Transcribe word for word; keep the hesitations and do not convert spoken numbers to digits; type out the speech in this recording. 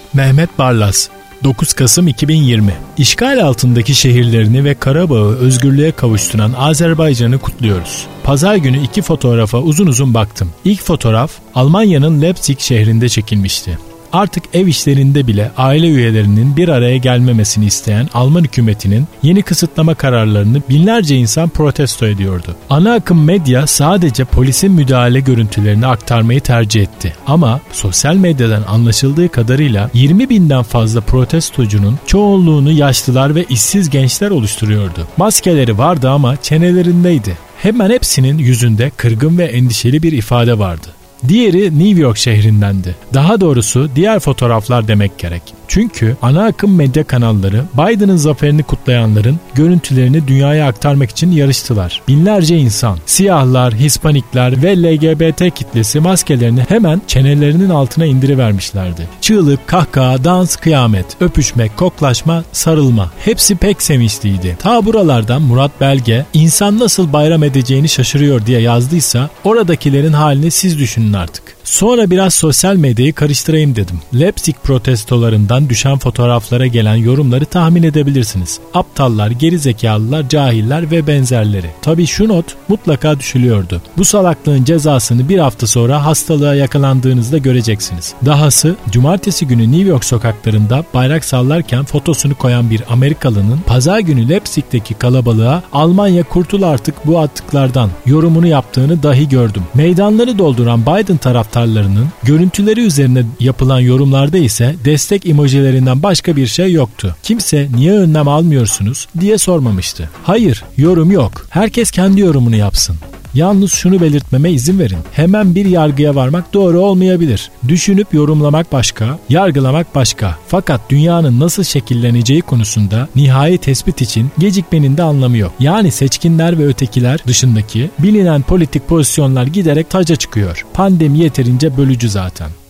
Mehmet Barlas, dokuz Kasım iki bin yirmi. İşgal altındaki şehirlerini ve Karabağ'ı özgürlüğe kavuşturan Azerbaycan'ı kutluyoruz. Pazar günü iki fotoğrafa uzun uzun baktım. İlk fotoğraf Almanya'nın Leipzig şehrinde çekilmişti. Artık ev işlerinde bile aile üyelerinin bir araya gelmemesini isteyen Alman hükümetinin yeni kısıtlama kararlarını binlerce insan protesto ediyordu. Ana akım medya sadece polisin müdahale görüntülerini aktarmayı tercih etti. Ama sosyal medyadan anlaşıldığı kadarıyla yirmi binden fazla protestocunun çoğunluğunu yaşlılar ve işsiz gençler oluşturuyordu. Maskeleri vardı ama çenelerindeydi. Hemen hepsinin yüzünde kırgın ve endişeli bir ifade vardı. Diğeri New York şehrindendi. Daha doğrusu diğer fotoğraflar demek gerek. Çünkü ana akım medya kanalları Biden'ın zaferini kutlayanların görüntülerini dünyaya aktarmak için yarıştılar. Binlerce insan, siyahlar, Hispanikler ve L G B T kitlesi maskelerini hemen çenelerinin altına indirivermişlerdi. Çığlık, kahkaha, dans, kıyamet, öpüşmek, koklaşma, sarılma. Hepsi pek sevinçliydi. Ta buralardan Murat Belge, insan nasıl bayram edeceğini şaşırıyor diye yazdıysa oradakilerin halini siz düşünün artık. Sonra biraz sosyal medyayı karıştırayım dedim. Leipzig protestolarından düşen fotoğraflara gelen yorumları tahmin edebilirsiniz. Aptallar, gerizekalılar, cahiller ve benzerleri. Tabii şu not mutlaka düşülüyordu. Bu salaklığın cezasını bir hafta sonra hastalığa yakalandığınızda göreceksiniz. Dahası cumartesi günü New York sokaklarında bayrak sallarken fotosunu koyan bir Amerikalının pazar günü Leipzig'teki kalabalığa Almanya kurtul artık bu attıklardan yorumunu yaptığını dahi gördüm. Meydanları dolduran Biden taraftarlarının görüntüleri üzerine yapılan yorumlarda ise destek emojilerinden başka bir şey yoktu. Kimse niye önlem almıyorsunuz diye sormamıştı. Hayır, yorum yok. Herkes kendi yorumunu yapsın. Yalnız şunu belirtmeme izin verin. Hemen bir yargıya varmak doğru olmayabilir. Düşünüp yorumlamak başka, yargılamak başka. Fakat dünyanın nasıl şekilleneceği konusunda nihai tespit için gecikmenin de anlamı yok. Yani seçkinler ve ötekiler dışındaki bilinen politik pozisyonlar giderek taca çıkıyor. Pandemi yeterince bölücü zaten.